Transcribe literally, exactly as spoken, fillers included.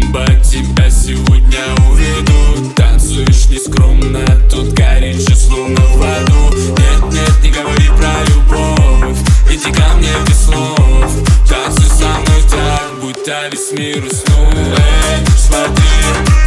бомба, тебя сегодня уведут. Танцуешь нескромно, тут горит же словно в аду. Нет, нет, не говори про любовь, иди ко мне без слов. Танцуй со мной так, будто весь мир уснул. Эй, смотри,